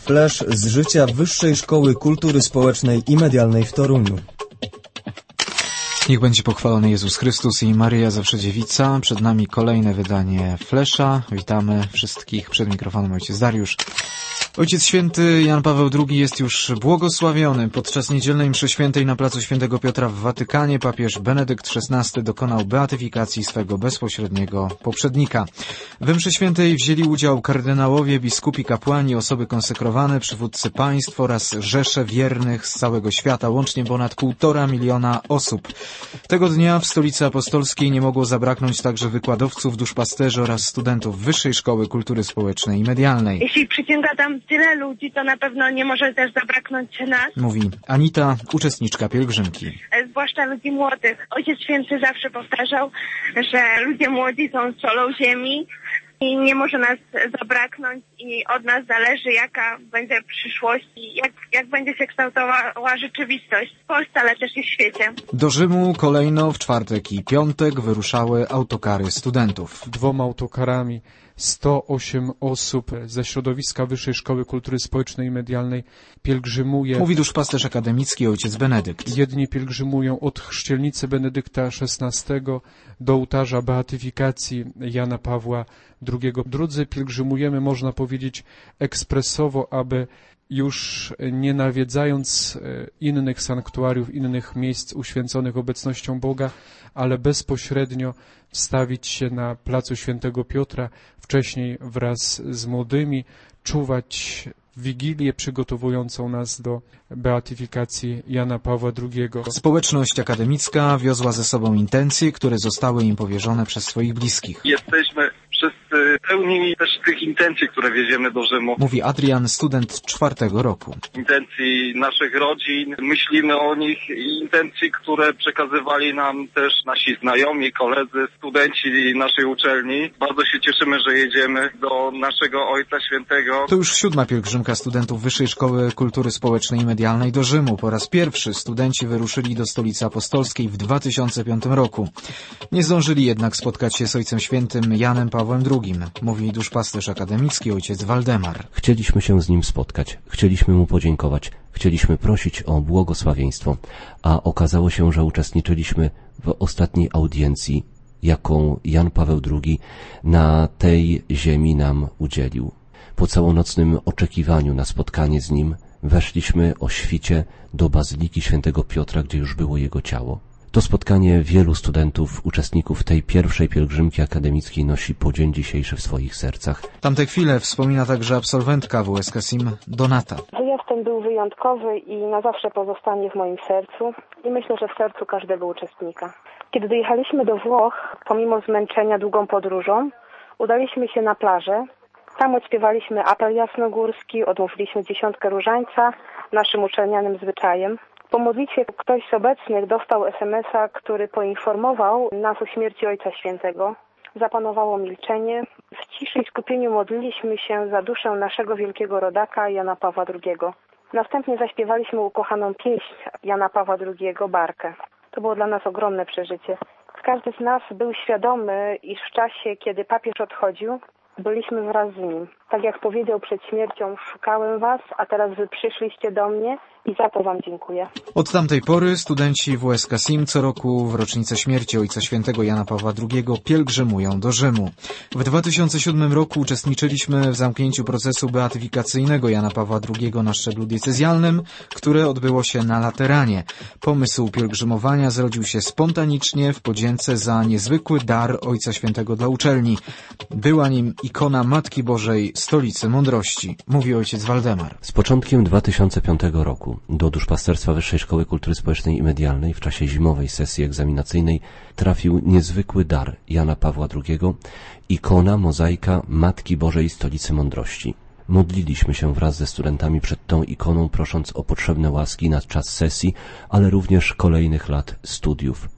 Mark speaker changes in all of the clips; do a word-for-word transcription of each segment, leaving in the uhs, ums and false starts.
Speaker 1: Flash z życia Wyższej Szkoły Kultury Społecznej i Medialnej w Toruniu.
Speaker 2: Niech będzie pochwalony Jezus Chrystus i Maryja Zawsze Dziewica. Przed nami kolejne wydanie Flesza. Witamy wszystkich. Przed mikrofonem ojciec Dariusz. Ojciec Święty Jan Paweł drugi jest już błogosławiony. Podczas niedzielnej mszy świętej na placu Świętego Piotra w Watykanie papież Benedykt szesnasty dokonał beatyfikacji swego bezpośredniego poprzednika. We mszy świętej wzięli udział kardynałowie, biskupi, kapłani, osoby konsekrowane, przywódcy państw oraz rzesze wiernych z całego świata, łącznie ponad półtora miliona osób. Tego dnia w Stolicy Apostolskiej nie mogło zabraknąć także wykładowców, duszpasterzy oraz studentów Wyższej Szkoły Kultury Społecznej i Medialnej.
Speaker 3: Jeśli przyciąga tam tyle ludzi, to na pewno nie może też zabraknąć nas.
Speaker 2: Mówi Anita, uczestniczka pielgrzymki.
Speaker 3: Zwłaszcza ludzi młodych. Ojciec Święty zawsze powtarzał, że ludzie młodzi są solą ziemi i nie może nas zabraknąć i od nas zależy, jaka będzie przyszłość i jak, jak będzie się kształtowała rzeczywistość w Polsce, ale też i w świecie.
Speaker 2: Do Rzymu kolejno w czwartek i piątek wyruszały autokary studentów.
Speaker 4: Dwoma autokarami sto osiem osób ze środowiska Wyższej Szkoły Kultury Społecznej i Medialnej pielgrzymuje.
Speaker 2: Mówi duszpasterz akademicki ojciec Benedykt.
Speaker 4: Jedni pielgrzymują od chrzcielnicy Benedykta szesnastego do ołtarza beatyfikacji Jana Pawła drugiego. Drudzy pielgrzymujemy, można powiedzieć, ekspresowo, aby już nie nawiedzając innych sanktuariów, innych miejsc uświęconych obecnością Boga, ale bezpośrednio wstawić się na placu Świętego Piotra, wcześniej wraz z młodymi, czuwać Wigilię przygotowującą nas do beatyfikacji Jana Pawła drugiego.
Speaker 2: Społeczność akademicka wiozła ze sobą intencje, które zostały im powierzone przez swoich bliskich.
Speaker 5: Jesteśmy wszyscy pełni też tych intencji, które wieziemy do Rzymu.
Speaker 2: Mówi Adrian, student czwartego roku.
Speaker 5: Intencji naszych rodzin, myślimy o nich i intencji, które przekazywali nam też nasi znajomi, koledzy, studenci naszej uczelni. Bardzo się cieszymy, że jedziemy do naszego Ojca Świętego.
Speaker 2: To już siódma pielgrzymka studentów Wyższej Szkoły Kultury Społecznej i Medialnej do Rzymu. Po raz pierwszy studenci wyruszyli do Stolicy Apostolskiej w dwa tysiące piątym roku. Nie zdążyli jednak spotkać się z Ojcem Świętym Janem Pawłem drugim, mówi duszpasterz akademicki ojciec Waldemar.
Speaker 6: Chcieliśmy się z nim spotkać, chcieliśmy mu podziękować, chcieliśmy prosić o błogosławieństwo, a okazało się, że uczestniczyliśmy w ostatniej audiencji, jaką Jan Paweł drugi na tej ziemi nam udzielił. Po całonocnym oczekiwaniu na spotkanie z nim weszliśmy o świcie do Bazyliki Świętego Piotra, gdzie już było jego ciało. To spotkanie wielu studentów, uczestników tej pierwszej pielgrzymki akademickiej nosi po dzień dzisiejszy w swoich sercach.
Speaker 2: Tamte chwile wspomina także absolwentka W S K S I M Donata.
Speaker 7: Wyjazd ten był wyjątkowy i na zawsze pozostanie w moim sercu i myślę, że w sercu każdego uczestnika. Kiedy dojechaliśmy do Włoch, pomimo zmęczenia długą podróżą, udaliśmy się na plażę. Tam odśpiewaliśmy apel jasnogórski, odmówiliśmy dziesiątkę różańca naszym uczelnianym zwyczajem. Po modlitwie ktoś z obecnych dostał es em es a, który poinformował nas o śmierci Ojca Świętego. Zapanowało milczenie. W ciszy i skupieniu modliliśmy się za duszę naszego wielkiego rodaka Jana Pawła drugiego. Następnie zaśpiewaliśmy ukochaną pieśń Jana Pawła drugiego, Barkę. To było dla nas ogromne przeżycie. Każdy z nas był świadomy, iż w czasie, kiedy papież odchodził, byliśmy wraz z nim. Tak jak powiedział przed śmiercią, szukałem was, a teraz wy przyszliście do mnie i za to wam dziękuję.
Speaker 2: Od tamtej pory studenci W S K S I M co roku w rocznicę śmierci Ojca Świętego Jana Pawła drugiego pielgrzymują do Rzymu. W dwa tysiące siódmym roku uczestniczyliśmy w zamknięciu procesu beatyfikacyjnego Jana Pawła drugiego na szczeblu diecezjalnym, które odbyło się na Lateranie. Pomysł pielgrzymowania zrodził się spontanicznie w podzięce za niezwykły dar Ojca Świętego dla uczelni. Była nim ikona Matki Bożej Stolicy Mądrości, mówi ojciec Waldemar.
Speaker 6: Z początkiem dwa tysiące piątego roku do duszpasterstwa Wyższej Szkoły Kultury Społecznej i Medialnej w czasie zimowej sesji egzaminacyjnej trafił niezwykły dar Jana Pawła drugiego, ikona, mozaika Matki Bożej Stolicy Mądrości. Modliliśmy się wraz ze studentami przed tą ikoną, prosząc o potrzebne łaski na czas sesji, ale również kolejnych lat studiów.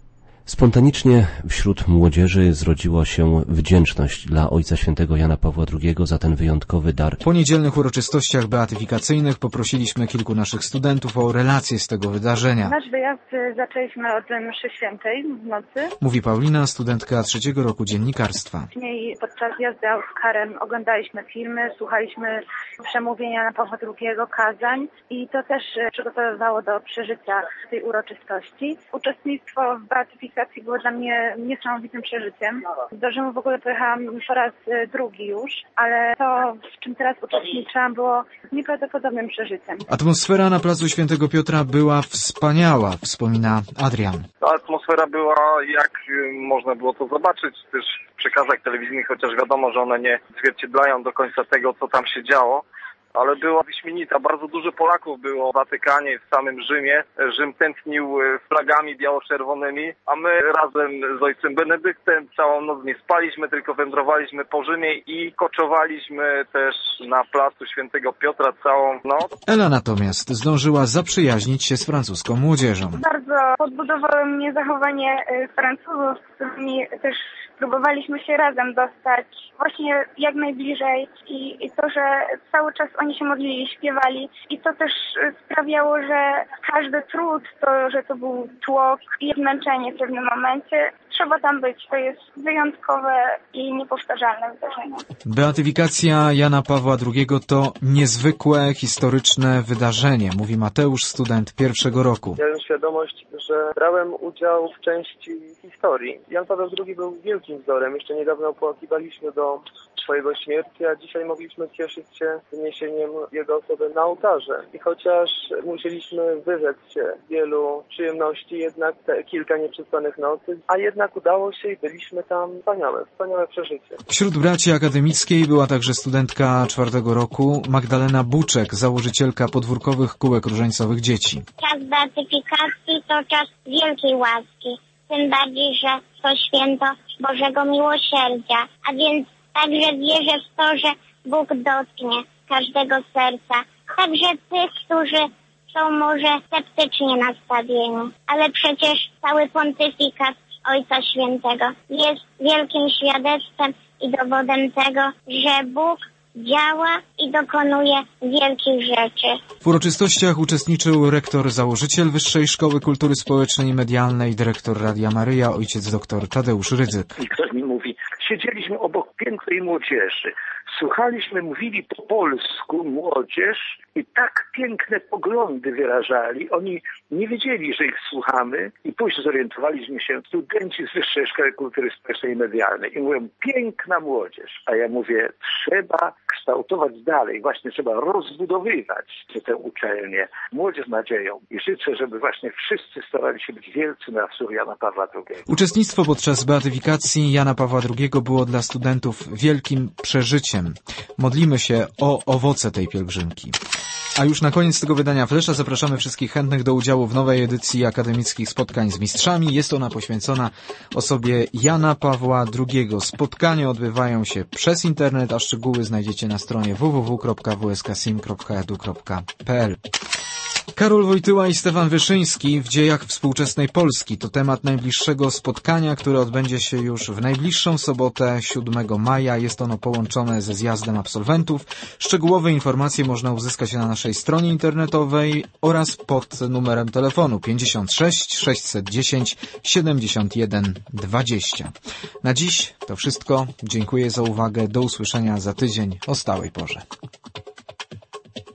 Speaker 6: Spontanicznie wśród młodzieży zrodziła się wdzięczność dla Ojca Świętego Jana Pawła drugiego za ten wyjątkowy dar.
Speaker 2: Po niedzielnych uroczystościach beatyfikacyjnych poprosiliśmy kilku naszych studentów o relację z tego wydarzenia.
Speaker 8: Nasz wyjazd zaczęliśmy od mszy świętej w nocy.
Speaker 2: Mówi Paulina, studentka trzeciego roku dziennikarstwa.
Speaker 8: Później podczas jazdy autokarem oglądaliśmy filmy, słuchaliśmy przemówienia Jana Pawła drugiego, kazań i to też przygotowywało do przeżycia tej uroczystości. Uczestnictwo w beatyfikacji było dla mnie niesamowitym przeżyciem. Do Rzymu w ogóle pojechałam po raz drugi już, ale to, w czym teraz uczestniczyłam, było nieprawdopodobnym przeżyciem.
Speaker 2: Atmosfera na placu Świętego Piotra była wspaniała, wspomina Adrian.
Speaker 5: Ta atmosfera była, jak można było to zobaczyć też w przekazach telewizyjnych, chociaż wiadomo, że one nie odzwierciedlają do końca tego, co tam się działo. Ale była wyśmienita. Bardzo dużo Polaków było w Watykanie, w samym Rzymie. Rzym tętnił flagami biało-czerwonymi, a my razem z ojcem Benedyktem całą noc nie spaliśmy, tylko wędrowaliśmy po Rzymie i koczowaliśmy też na placu Świętego Piotra całą noc.
Speaker 2: Ela natomiast zdążyła zaprzyjaźnić się z francuską młodzieżą.
Speaker 3: Bardzo podbudowało mnie zachowanie Francuzów, z którymi też próbowaliśmy się razem dostać właśnie jak najbliżej i, i to, że cały czas oni się modlili, śpiewali i to też sprawiało, że każdy trud, to, że to był tłok i zmęczenie w pewnym momencie, trzeba tam być. To jest wyjątkowe i niepowtarzalne wydarzenie.
Speaker 2: Beatyfikacja Jana Pawła drugiego to niezwykłe, historyczne wydarzenie, mówi Mateusz, student pierwszego roku.
Speaker 9: Miałem świadomość, że brałem udział w części historii. Jan Paweł drugi był wielkim wzorem. Jeszcze niedawno opłakiwaliśmy do swojego śmierci, a dzisiaj mogliśmy cieszyć się wyniesieniem jego osoby na ołtarze. I chociaż musieliśmy wyrzec się wielu przyjemności, jednak te kilka nieprzespanych nocy, a jednak udało się i byliśmy tam. Wspaniałe, wspaniałe przeżycie.
Speaker 2: Wśród braci akademickiej była także studentka czwartego roku Magdalena Buczek, założycielka podwórkowych kółek różańcowych dzieci.
Speaker 10: Czas beatyfikacji to czas wielkiej łaski, tym bardziej, że to święto Bożego Miłosierdzia, a więc także wierzę w to, że Bóg dotknie każdego serca, także tych, którzy są może sceptycznie nastawieni. Ale przecież cały pontyfikat Ojca Świętego jest wielkim świadectwem i dowodem tego, że Bóg działa i dokonuje wielkich rzeczy.
Speaker 2: W uroczystościach uczestniczył rektor założyciel Wyższej Szkoły Kultury Społecznej i Medialnej, dyrektor Radia Maryja, ojciec dr Tadeusz Rydzyk.
Speaker 11: I ktoś mi mówi, siedzieliśmy obok pięknej młodzieży, słuchaliśmy, mówili po polsku młodzież i tak piękne poglądy wyrażali. Oni nie wiedzieli, że ich słuchamy i później zorientowaliśmy się, studenci z Wyższej Szkoły Kultury Społecznej i Medialnej i mówią, piękna młodzież. A ja mówię, trzeba kształtować dalej, właśnie trzeba rozbudowywać tę uczelnię. Młodzież z nadzieją i życzę, żeby właśnie wszyscy starali się być wielcy na wzór Jana Pawła drugiego.
Speaker 2: Uczestnictwo podczas beatyfikacji Jana Pawła drugiego było dla studentów wielkim przeżyciem. Modlimy się o owoce tej pielgrzymki. A już na koniec tego wydania Flesza zapraszamy wszystkich chętnych do udziału w nowej edycji akademickich spotkań z mistrzami. Jest ona poświęcona osobie Jana Pawła drugiego. Spotkania odbywają się przez internet, a szczegóły znajdziecie na stronie w w w kropka w s k sim kropka e d u kropka p l. Karol Wojtyła i Stefan Wyszyński w dziejach współczesnej Polski to temat najbliższego spotkania, które odbędzie się już w najbliższą sobotę, siódmego maja. Jest ono połączone ze zjazdem absolwentów. Szczegółowe informacje można uzyskać na naszej stronie internetowej oraz pod numerem telefonu pięćdziesiąt sześć sześćset dziesięć siedemdziesiąt jeden dwadzieścia. Na dziś to wszystko. Dziękuję za uwagę. Do usłyszenia za tydzień o stałej porze.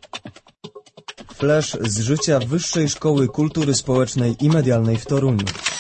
Speaker 1: Flesz z życia Wyższej Szkoły Kultury Społecznej i Medialnej w Toruniu.